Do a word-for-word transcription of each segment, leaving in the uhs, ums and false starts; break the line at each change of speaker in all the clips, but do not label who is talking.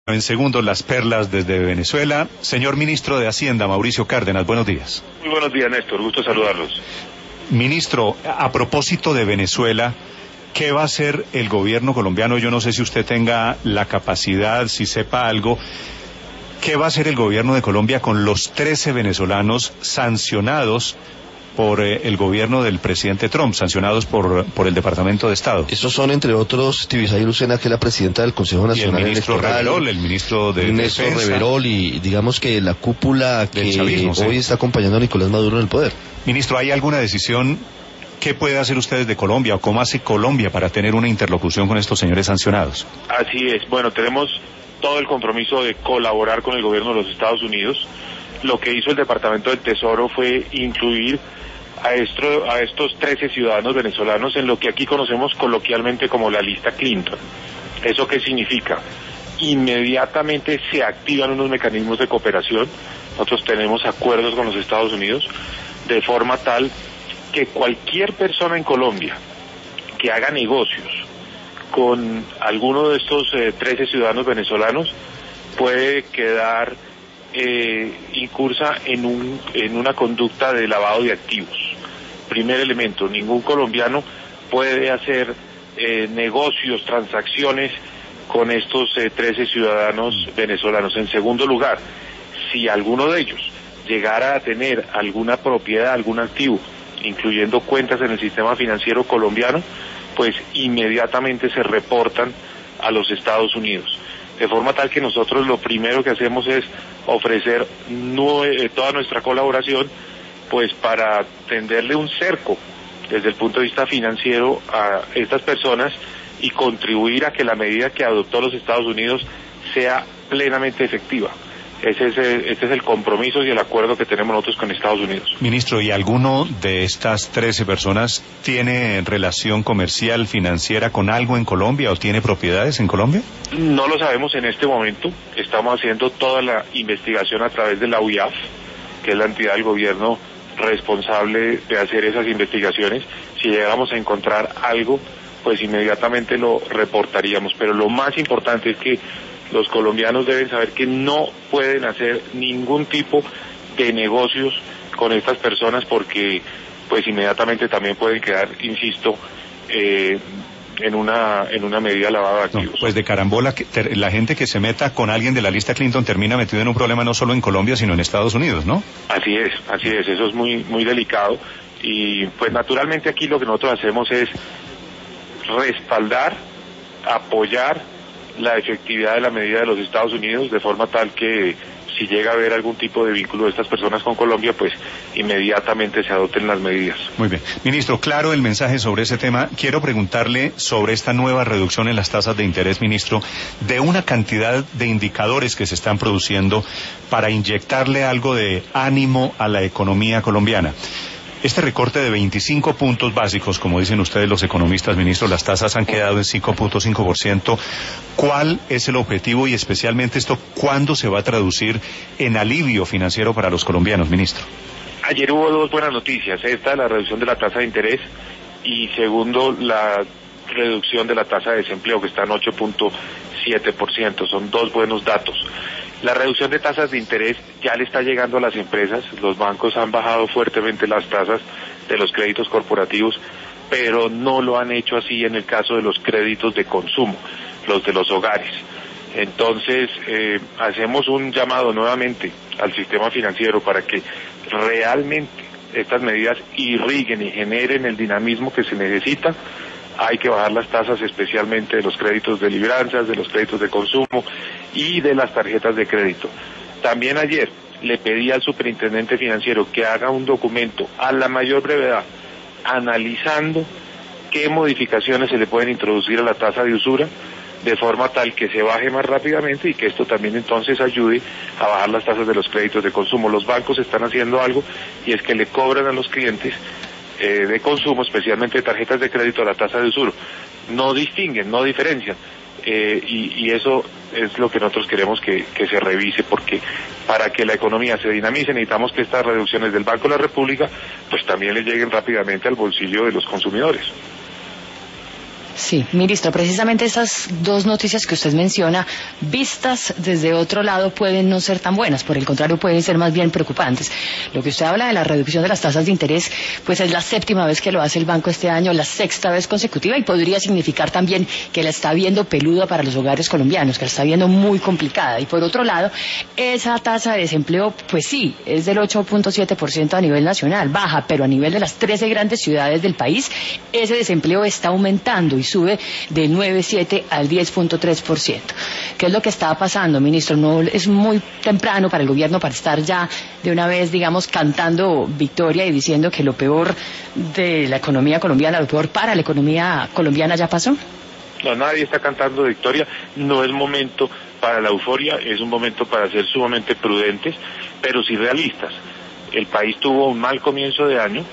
En segundo, las perlas desde Venezuela. Señor Ministro de Hacienda, Mauricio Cárdenas, buenos días.
Muy buenos días, Néstor, gusto saludarlos.
Ministro, a propósito de Venezuela, ¿qué va a hacer el gobierno colombiano? Yo no sé si usted tenga la capacidad, si sepa algo. ¿Qué va a hacer el gobierno de Colombia con los trece venezolanos sancionados por eh, el gobierno del presidente Trump, sancionados por por el Departamento de Estado?
Estos son, entre otros, Tibisay Lucena, que es la presidenta del Consejo Nacional
y el ministro
Electoral,
Reverol, el ministro de
Néstor
Defensa,
Reverol, y digamos que la cúpula que
chavismo, sí.
hoy está acompañando a Nicolás Maduro en el poder.
Ministro, ¿hay alguna decisión? ¿Qué puede hacer usted desde Colombia o cómo hace Colombia para tener una interlocución con estos señores sancionados?
Así es, bueno, tenemos todo el compromiso de colaborar con el gobierno de los Estados Unidos. Lo que hizo el Departamento del Tesoro fue incluir a, esto, a estos trece ciudadanos venezolanos en lo que aquí conocemos coloquialmente como la lista Clinton. ¿Eso qué significa? Inmediatamente se activan unos mecanismos de cooperación. Nosotros tenemos acuerdos con los Estados Unidos de forma tal que cualquier persona en Colombia que haga negocios con alguno de estos eh, trece ciudadanos venezolanos puede quedar eh, incursa en, un, en una conducta de lavado de activos. Primer elemento, ningún colombiano puede hacer eh, negocios, transacciones con estos eh, trece ciudadanos venezolanos. En segundo lugar, si alguno de ellos llegara a tener alguna propiedad, algún activo, incluyendo cuentas en el sistema financiero colombiano, pues inmediatamente se reportan a los Estados Unidos. De forma tal que nosotros lo primero que hacemos es ofrecer nue- toda nuestra colaboración, pues para tenderle un cerco desde el punto de vista financiero a estas personas y contribuir a que la medida que adoptó los Estados Unidos sea plenamente efectiva. Ese es, el, este es el compromiso y el acuerdo que tenemos nosotros con Estados Unidos.
Ministro, ¿y alguno de estas trece personas tiene relación comercial, financiera con algo en Colombia o tiene propiedades en Colombia?
No lo sabemos en este momento. Estamos haciendo toda la investigación a través de la U I A F, que es la entidad del gobierno responsable de hacer esas investigaciones. Si llegamos a encontrar algo, pues inmediatamente lo reportaríamos. Pero lo más importante es que los colombianos deben saber que no pueden hacer ningún tipo de negocios con estas personas porque pues inmediatamente también pueden quedar, insisto, eh, en una en una medida lavada de activos.
No, pues de carambola, que ter, la gente que se meta con alguien de la lista Clinton termina metido en un problema no solo en Colombia, sino en Estados Unidos, ¿no?
Así es, así es, eso es muy muy delicado y pues naturalmente aquí lo que nosotros hacemos es respaldar, apoyar la efectividad de la medida de los Estados Unidos, de forma tal que si llega a haber algún tipo de vínculo de estas personas con Colombia, pues inmediatamente se adopten las medidas.
Muy bien. Ministro, claro el mensaje sobre ese tema. Quiero preguntarle sobre esta nueva reducción en las tasas de interés, ministro, de una cantidad de indicadores que se están produciendo para inyectarle algo de ánimo a la economía colombiana. Este recorte de veinticinco puntos básicos, como dicen ustedes los economistas, ministro, las tasas han quedado en cinco punto cinco por ciento. ¿Cuál es el objetivo y especialmente esto, cuándo se va a traducir en alivio financiero para los colombianos, ministro?
Ayer hubo dos buenas noticias. Esta, la reducción de la tasa de interés y segundo, la reducción de la tasa de desempleo que está en ocho punto siete por ciento. Son dos buenos datos. La reducción de tasas de interés ya le está llegando a las empresas, los bancos han bajado fuertemente las tasas de los créditos corporativos, pero no lo han hecho así en el caso de los créditos de consumo, los de los hogares. Entonces, eh, hacemos un llamado nuevamente al sistema financiero para que realmente estas medidas irriguen y generen el dinamismo que se necesita. Hay que bajar las tasas especialmente de los créditos de libranzas, de los créditos de consumo y de las tarjetas de crédito. También ayer le pedí al superintendente financiero que haga un documento a la mayor brevedad analizando qué modificaciones se le pueden introducir a la tasa de usura de forma tal que se baje más rápidamente y que esto también entonces ayude a bajar las tasas de los créditos de consumo. Los bancos están haciendo algo y es que le cobran a los clientes Eh, de consumo, especialmente de tarjetas de crédito, a la tasa de usura. No distinguen, no diferencian. Eh, y, y eso es lo que nosotros queremos que, que se revise, porque para que la economía se dinamice necesitamos que estas reducciones del Banco de la República pues también le lleguen rápidamente al bolsillo de los consumidores.
Sí, ministro, precisamente esas dos noticias que usted menciona, vistas desde otro lado, pueden no ser tan buenas, por el contrario, pueden ser más bien preocupantes. Lo que usted habla de la reducción de las tasas de interés, pues es la séptima vez que lo hace el banco este año, la sexta vez consecutiva, y podría significar también que la está viendo peluda para los hogares colombianos, que la está viendo muy complicada. Y por otro lado, esa tasa de desempleo, pues sí, es del ocho punto siete por ciento a nivel nacional, baja, pero a nivel de las trece grandes ciudades del país, ese desempleo está aumentando y sube del nueve punto siete al diez punto tres por ciento. ¿Qué es lo que está pasando, ministro? No es muy temprano para el gobierno para estar ya de una vez, digamos, cantando victoria y diciendo que lo peor de la economía colombiana, lo peor para la economía colombiana ya pasó.
No, nadie está cantando victoria, no es momento para la euforia, es un momento para ser sumamente prudentes, pero sí realistas. El país tuvo un mal comienzo de año,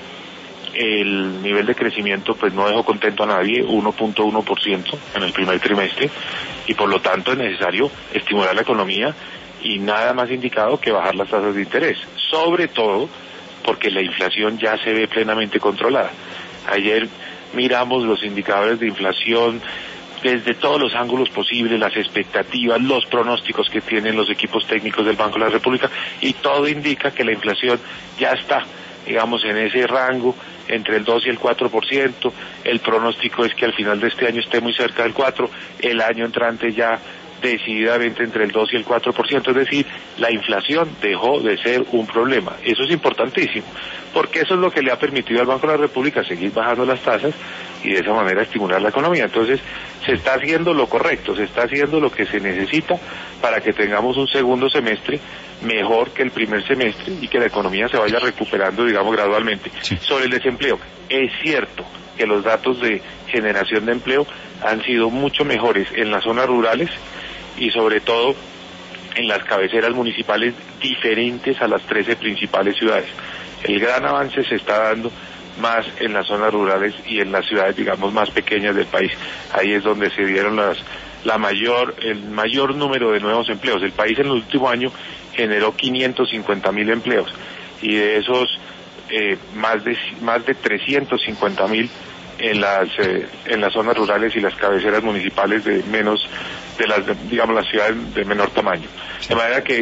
el nivel de crecimiento pues no dejó contento a nadie, uno punto uno por ciento en el primer trimestre, y por lo tanto es necesario estimular la economía y nada más indicado que bajar las tasas de interés, sobre todo porque la inflación ya se ve plenamente controlada. Ayer miramos los indicadores de inflación desde todos los ángulos posibles, las expectativas, los pronósticos que tienen los equipos técnicos del Banco de la República, y todo indica que la inflación ya está, digamos, en ese rango entre el dos y el cuatro por ciento, el pronóstico es que al final de este año esté muy cerca del cuatro, el año entrante ya decididamente entre el dos y el cuatro por ciento, es decir, la inflación dejó de ser un problema. Eso es importantísimo, porque eso es lo que le ha permitido al Banco de la República seguir bajando las tasas y de esa manera estimular la economía. Entonces, se está haciendo lo correcto, se está haciendo lo que se necesita para que tengamos un segundo semestre mejor que el primer semestre y que la economía se vaya recuperando, digamos, gradualmente. Sí. Sobre el desempleo, es cierto que los datos de generación de empleo han sido mucho mejores en las zonas rurales y sobre todo en las cabeceras municipales diferentes a las trece principales ciudades. El gran avance se está dando más en las zonas rurales y en las ciudades, digamos, más pequeñas del país. Ahí es donde se dieron las, la mayor, el mayor número de nuevos empleos. El país en el último año generó quinientos cincuenta mil empleos y de esos eh, más de más de trescientos cincuenta mil en las eh, en las zonas rurales y las cabeceras municipales de menos de las de, digamos las ciudades de menor tamaño. De manera que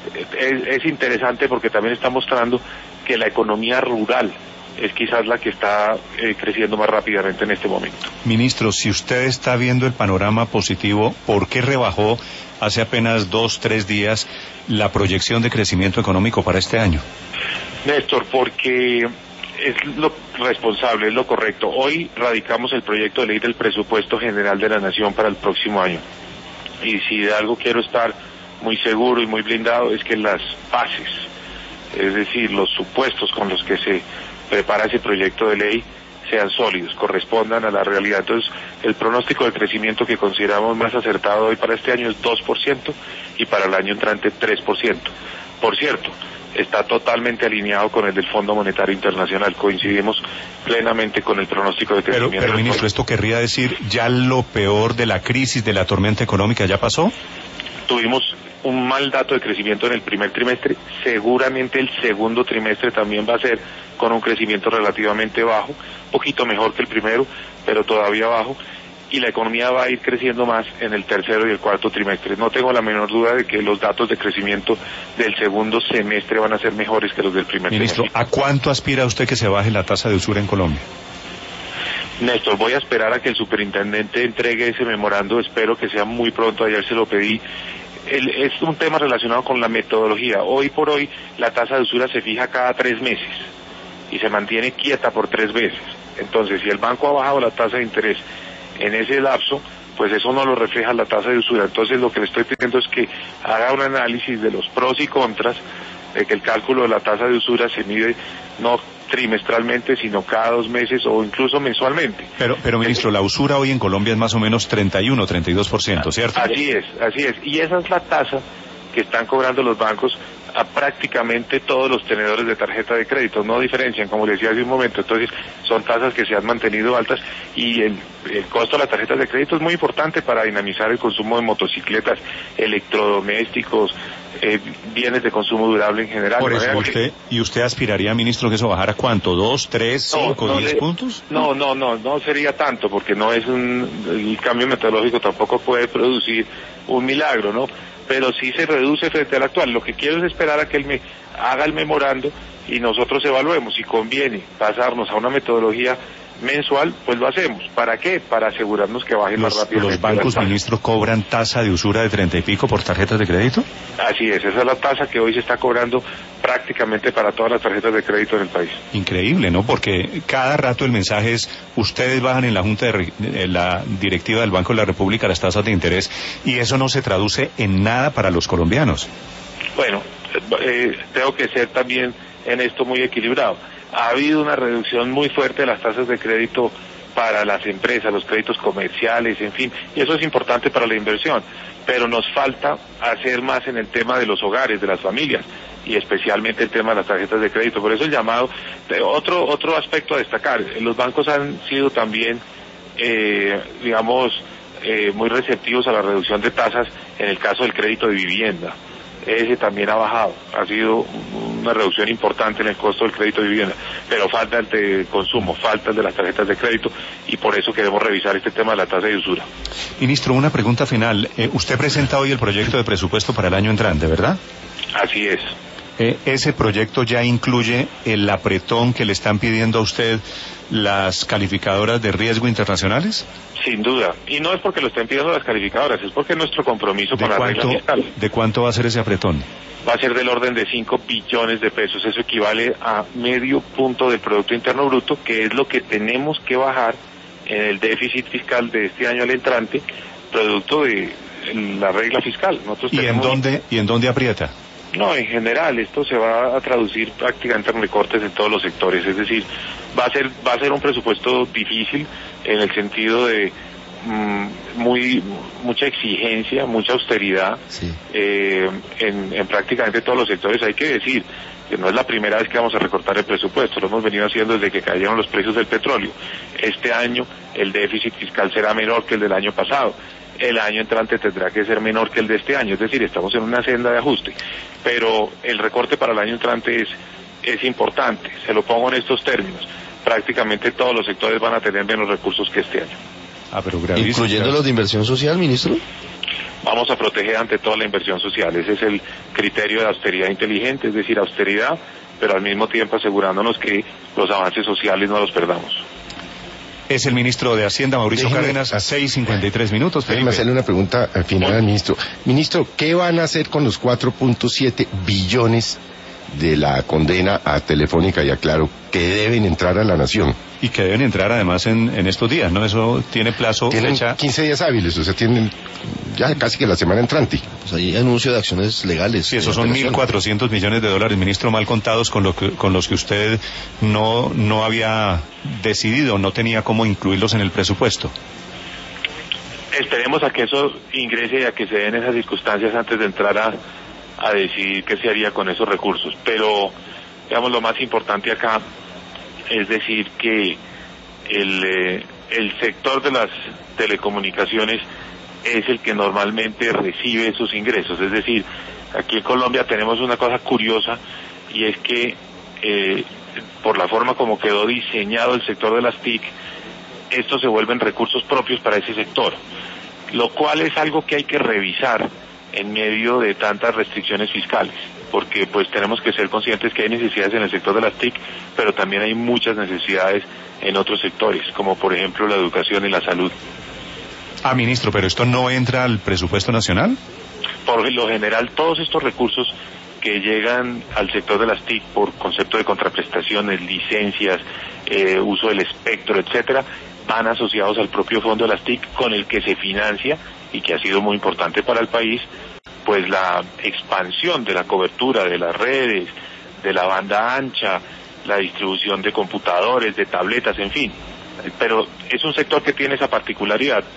es, es interesante porque también está mostrando que la economía rural es quizás la que está eh, creciendo más rápidamente en este momento.
Ministro, si usted está viendo el panorama positivo, ¿por qué rebajó hace apenas dos, tres días la proyección de crecimiento económico para este año?
Néstor, porque es lo responsable, es lo correcto. Hoy radicamos el proyecto de ley del presupuesto general de la Nación para el próximo año. Y si de algo quiero estar muy seguro y muy blindado es que las bases, es decir, los supuestos con los que se prepara ese proyecto de ley sean sólidos, correspondan a la realidad. Entonces, el pronóstico de crecimiento que consideramos más acertado hoy para este año es dos por ciento y para el año entrante tres por ciento. Por cierto, está totalmente alineado con el del Fondo Monetario Internacional. Coincidimos plenamente con el pronóstico de crecimiento.
Pero, pero ministro, ¿esto querría decir ya lo peor de la crisis, de la tormenta económica ya pasó?
Tuvimos un mal dato de crecimiento en el primer trimestre, seguramente el segundo trimestre también va a ser con un crecimiento relativamente bajo, poquito mejor que el primero, pero todavía bajo, y la economía va a ir creciendo más en el tercero y el cuarto trimestre. No tengo la menor duda de que los datos de crecimiento del segundo semestre van a ser mejores que los del primer
Ministro,
semestre.
¿a cuánto aspira usted que se baje la tasa de usura en Colombia?
Néstor, voy a esperar a que el superintendente entregue ese memorando, espero que sea muy pronto, ayer se lo pedí. El, es un tema relacionado con la metodología. Hoy por hoy la tasa de usura se fija cada tres meses y se mantiene quieta por tres veces. Entonces, si el banco ha bajado la tasa de interés en ese lapso, pues eso no lo refleja la tasa de usura. Entonces, lo que le estoy pidiendo es que haga un análisis de los pros y contras de que el cálculo de la tasa de usura se mide no trimestralmente, sino cada dos meses o incluso mensualmente.
Pero, pero ministro, la usura hoy en Colombia es más o menos treinta y uno, treinta y dos por ciento, ¿cierto?
Así es, así es. Y esa es la tasa que están cobrando los bancos a prácticamente todos los tenedores de tarjeta de crédito, no diferencian, como les decía hace un momento. Entonces son tasas que se han mantenido altas y el, el costo de las tarjetas de crédito es muy importante para dinamizar el consumo de motocicletas, electrodomésticos, eh, bienes de consumo durable en general.
Por eso usted, ¿y usted aspiraría, ministro, que eso bajara cuánto? ¿Dos, tres, cinco,
no, no
diez
le,
puntos?
No, no, no, no sería tanto, porque no es un, el cambio metodológico tampoco puede producir un milagro, ¿no? Pero sí se reduce frente al actual. Lo que quiero es esperar a que él me haga el memorando y nosotros evaluemos. Si conviene pasarnos a una metodología mensual, pues lo hacemos. ¿Para qué? Para asegurarnos que bajen
los,
más rápido.
¿Los bancos, ministro, cobran tasa de usura de treinta y pico por tarjetas de crédito?
Así es, esa es la tasa que hoy se está cobrando prácticamente para todas las tarjetas de crédito en el país.
Increíble, ¿no? Porque cada rato el mensaje es, ustedes bajan en la Junta de, de la Directiva del Banco de la República las tasas de interés, y eso no se traduce en nada para los colombianos.
Bueno, eh, tengo que ser también en esto muy equilibrado. Ha habido una reducción muy fuerte de las tasas de crédito para las empresas, los créditos comerciales, en fin, y eso es importante para la inversión, pero nos falta hacer más en el tema de los hogares, de las familias, y especialmente el tema de las tarjetas de crédito. Por eso el llamado, otro otro aspecto a destacar, los bancos han sido también, eh, digamos, eh, muy receptivos a la reducción de tasas en el caso del crédito de vivienda. Ese también ha bajado, ha sido una reducción importante en el costo del crédito de vivienda, pero falta el de consumo, falta el de las tarjetas de crédito, y por eso queremos revisar este tema de la tasa de usura.
Ministro, una pregunta final. Eh, usted presenta hoy el proyecto de presupuesto para el año entrante, ¿verdad?
Así es.
Eh, ¿Ese proyecto ya incluye el apretón que le están pidiendo a usted las calificadoras de riesgo internacionales?
Sin duda, y no es porque lo estén pidiendo las calificadoras, es porque es nuestro compromiso con la regla fiscal.
¿De cuánto va a ser ese apretón?
Va a ser del orden de cinco billones de pesos, eso equivale a medio punto del Producto Interno Bruto, que es lo que tenemos que bajar en el déficit fiscal de este año al entrante, producto de la regla fiscal. Nosotros
¿Y
tenemos...
en dónde, y en dónde aprieta?
No, en general, esto se va a traducir prácticamente en recortes en todos los sectores, es decir, va a ser va a ser un presupuesto difícil en el sentido de mmm, muy mucha exigencia, mucha austeridad, sí. eh, en, en prácticamente todos los sectores. Hay que decir que no es la primera vez que vamos a recortar el presupuesto, lo hemos venido haciendo desde que cayeron los precios del petróleo. Este año el déficit fiscal será menor que el del año pasado. El año entrante tendrá que ser menor que el de este año, es decir, estamos en una senda de ajuste, pero el recorte para el año entrante es, es importante. Se lo pongo en estos términos: prácticamente todos los sectores van a tener menos recursos que este año.
Ah, pero gravísimo.
¿Incluyendo los de inversión social, ministro?
Vamos a proteger ante toda la inversión social, ese es el criterio de austeridad inteligente, es decir, austeridad, pero al mismo tiempo asegurándonos que los avances sociales no los perdamos.
Es el ministro de Hacienda, Mauricio
Déjeme,
Cárdenas, a seis cincuenta y tres minutos.
Déjeme hacerle una pregunta al final al ministro. Ministro, ¿qué van a hacer con los cuatro punto siete billones de la condena a Telefónica y a Claro que deben entrar a la nación?
Y que deben entrar además en, en estos días, ¿no? Eso tiene plazo,
tienen
fecha...
quince días hábiles, o sea, tienen ya casi que la semana entrante.
Pues hay anuncio de acciones legales.
Sí, esos son mil cuatrocientos millones de dólares, ministro, mal contados, con, lo que, con los que usted no, no había decidido, no tenía cómo incluirlos en el presupuesto.
Esperemos a que eso ingrese y a que se den esas circunstancias antes de entrar a, a decidir qué se haría con esos recursos. Pero, digamos, lo más importante acá es decir que el, eh, el sector de las telecomunicaciones es el que normalmente recibe esos ingresos. Es decir, aquí en Colombia tenemos una cosa curiosa, y es que eh, por la forma como quedó diseñado el sector de las T I C, estos se vuelven recursos propios para ese sector, lo cual es algo que hay que revisar en medio de tantas restricciones fiscales, porque pues tenemos que ser conscientes que hay necesidades en el sector de las T I C, pero también hay muchas necesidades en otros sectores, como por ejemplo la educación y la salud.
Ah, ministro, ¿pero esto no entra al presupuesto nacional?
Por lo general, todos estos recursos que llegan al sector de las T I C por concepto de contraprestaciones, licencias, eh, uso del espectro, etcétera, van asociados al propio fondo de las T I C, con el que se financia, y que ha sido muy importante para el país, pues la expansión de la cobertura de las redes, de la banda ancha, la distribución de computadores, de tabletas, en fin. Pero es un sector que tiene esa particularidad.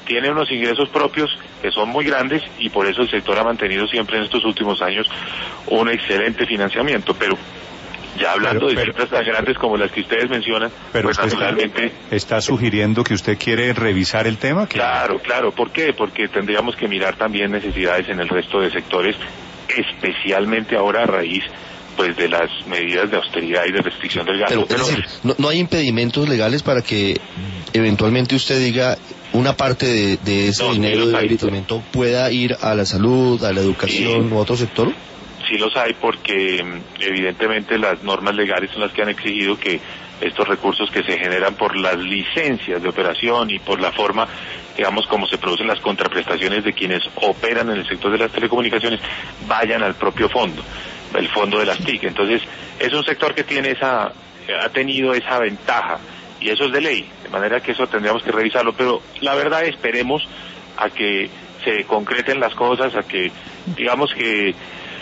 tiene unos ingresos propios que son muy grandes y por eso el sector ha mantenido siempre en estos últimos años un excelente financiamiento, pero ya hablando pero, de cifras tan grandes como las que ustedes mencionan,
pero
pues
usted
naturalmente...
Está, está sugiriendo que usted quiere revisar el tema. ¿Que...
Claro, claro. ¿Por qué? Porque tendríamos que mirar también necesidades en el resto de sectores, especialmente ahora a raíz pues de las medidas de austeridad y de restricción del gasto.
Pero, pero es decir, no, no hay impedimentos legales para que eventualmente usted diga una parte de, de ese no, dinero del habilitamiento pueda ir a la salud, a la educación sí. o a otro sector.
Sí los hay porque evidentemente las normas legales son las que han exigido que estos recursos que se generan por las licencias de operación y por la forma, digamos, como se producen las contraprestaciones de quienes operan en el sector de las telecomunicaciones, vayan al propio fondo, el fondo de las T I C. Entonces, es un sector que tiene esa, ha tenido esa ventaja, y eso es de ley, de manera que eso tendríamos que revisarlo, pero la verdad esperemos a que se concreten las cosas, a que, digamos que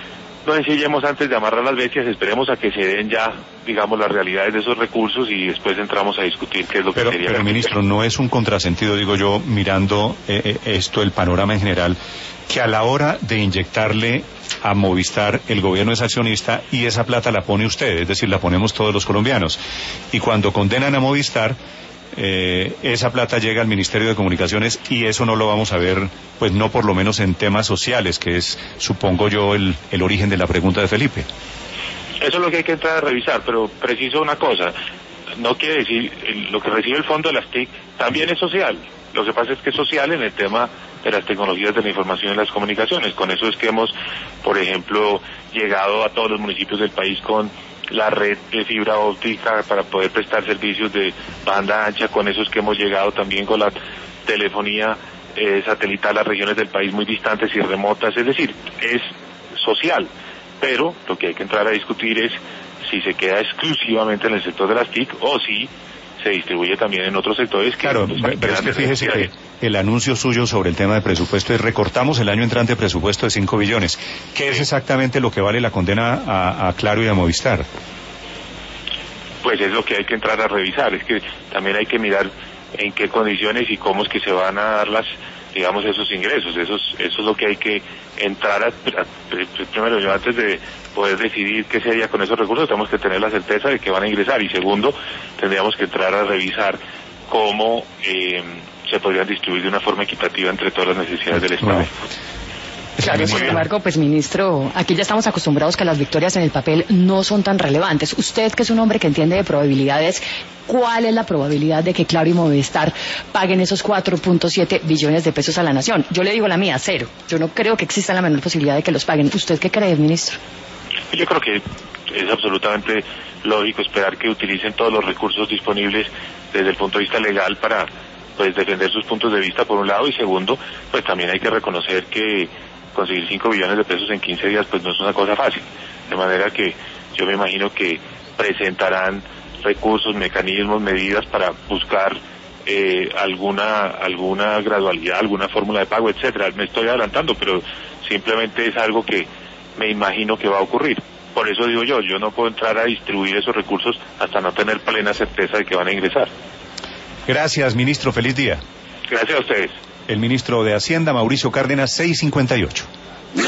no ensillemos antes de amarrar las bestias, esperemos a que se den ya, digamos, las realidades de esos recursos y después entramos a discutir qué es lo
pero,
que sería.
Pero, ministro, no es un contrasentido, digo yo, mirando eh, esto, el panorama en general, que a la hora de inyectarle a Movistar, el gobierno es accionista y esa plata la pone usted, es decir, la ponemos todos los colombianos. Y cuando condenan a Movistar, Eh, esa plata llega al Ministerio de Comunicaciones y eso no lo vamos a ver, pues no por lo menos en temas sociales, que es, supongo yo, el, el origen de la pregunta de Felipe.
Eso es lo que hay que entrar a revisar, pero preciso una cosa, no quiere decir, lo que recibe el fondo de las T I C también es social, lo que pasa es que es social en el tema de las tecnologías de la información y las comunicaciones, con eso es que hemos, por ejemplo, llegado a todos los municipios del país con la red de fibra óptica para poder prestar servicios de banda ancha, con eso es que hemos llegado también con la telefonía eh, satelital a regiones del país muy distantes y remotas, es decir, es social, pero lo que hay que entrar a discutir es si se queda exclusivamente en el sector de las T I C o si se distribuye también en otros sectores. Que
claro,
pues,
pero es que fíjese que el anuncio suyo sobre el tema de presupuesto es recortamos el año entrante presupuesto de cinco billones. ¿Qué es exactamente lo que vale la condena a, a Claro y a Movistar?
Pues es lo que hay que entrar a revisar, es que también hay que mirar en qué condiciones y cómo es que se van a dar las, digamos, esos ingresos, eso es, eso es lo que hay que entrar a, a, primero, yo antes de poder decidir qué sería con esos recursos, tenemos que tener la certeza de que van a ingresar, y segundo, tendríamos que entrar a revisar cómo eh, se podrían distribuir de una forma equitativa entre todas las necesidades del Estado.
Bueno.
Claro, sin embargo, pues ministro, aquí ya estamos acostumbrados que las victorias en el papel no son tan relevantes. Usted, que es un hombre que entiende de probabilidades, ¿cuál es la probabilidad de que Claro y Movistar paguen esos cuatro punto siete billones de pesos a la nación? Yo le digo la mía, cero. Yo no creo que exista la menor posibilidad de que los paguen. ¿Usted qué cree, ministro?
Yo creo que es absolutamente lógico esperar que utilicen todos los recursos disponibles desde el punto de vista legal para, pues, defender sus puntos de vista, por un lado, y segundo, pues también hay que reconocer que conseguir cinco billones de pesos en quince días pues no es una cosa fácil, de manera que yo me imagino que presentarán recursos, mecanismos, medidas para buscar eh, alguna alguna gradualidad, alguna fórmula de pago, etcétera. Me estoy adelantando, pero simplemente es algo que me imagino que va a ocurrir. Por eso digo yo, yo no puedo entrar a distribuir esos recursos hasta no tener plena certeza de que van a ingresar.
Gracias, ministro. Feliz día.
Gracias a ustedes.
El ministro de Hacienda, Mauricio Cárdenas, seis cincuenta y ocho.